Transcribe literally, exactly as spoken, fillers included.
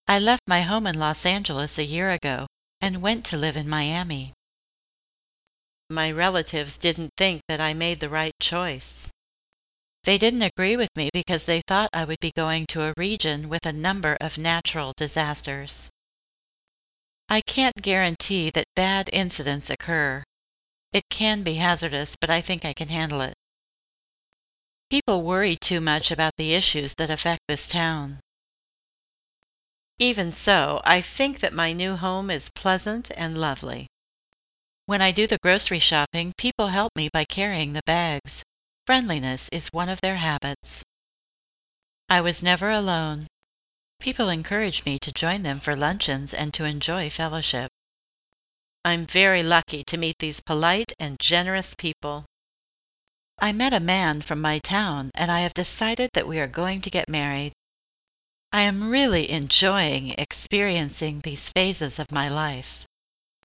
I left my home in Los Angeles a year ago and went to live in Miami. My relatives didn't think that I made the right choice. They didn't agree with me because they thought I would be going to a region with a number of natural disasters. I can't guarantee that bad incidents occur. It can be hazardous, but I think I can handle it. People worry too much about the issues that affect this town. Even so, I think that my new home is pleasant and lovely. When I do the grocery shopping, people help me by carrying the bags. Friendliness is one of their habits. I was never alone. People encourage me to join them for luncheons and to enjoy fellowship. I'm very lucky to meet these polite and generous people. I met a man from my town, and I have decided that we are going to get married. I am really enjoying experiencing these phases of my life.